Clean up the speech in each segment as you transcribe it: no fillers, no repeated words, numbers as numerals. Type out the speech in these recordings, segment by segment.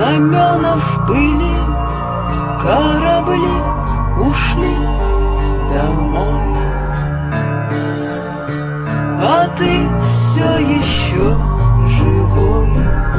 знамена в пыли, корабли ушли домой, а ты все еще живой.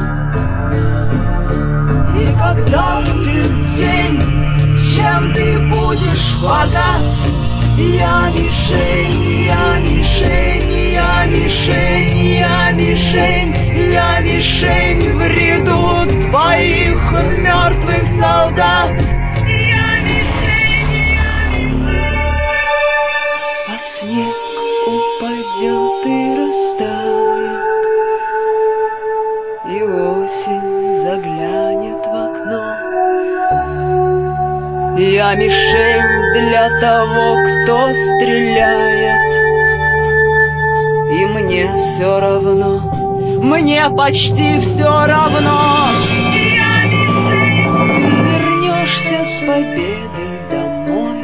И когда будет день, чем ты будешь богат, я мишень, я мишень, я мишень, я мишень, я мишень в ряду твоих мертвых солдат. Я мишень, я мишень. А снег упадет и растает, и осень заглянет в окно. Я мишень для того, кто стреляет, и мне все равно, мне почти все равно. Я мишень. Ты вернешься с победой домой,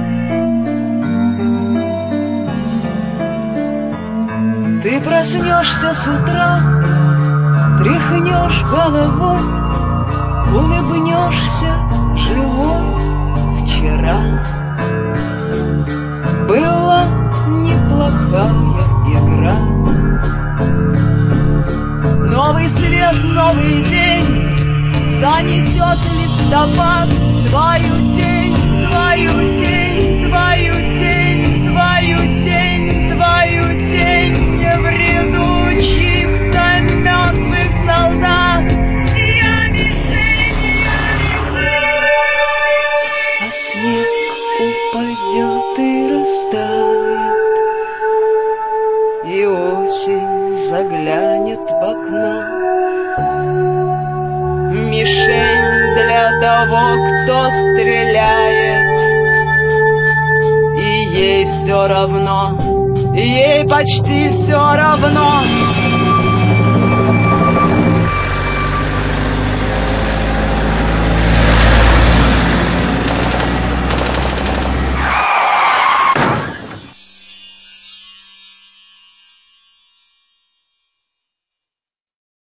ты проснешься с утра, тряхнешь головой, улыбнешься живой. Вчера была неплохая игра. Новый свет, новый день занесет листопад твою тень, твою тень, твою тень, твою тень, твою тень в ряду чьих-то мертвых солдат. Я мишень, я мишень. А снег упадет и растает, и осень заглянет в окно. Мишень для того, кто стреляет, и ей все равно, ей почти все равно.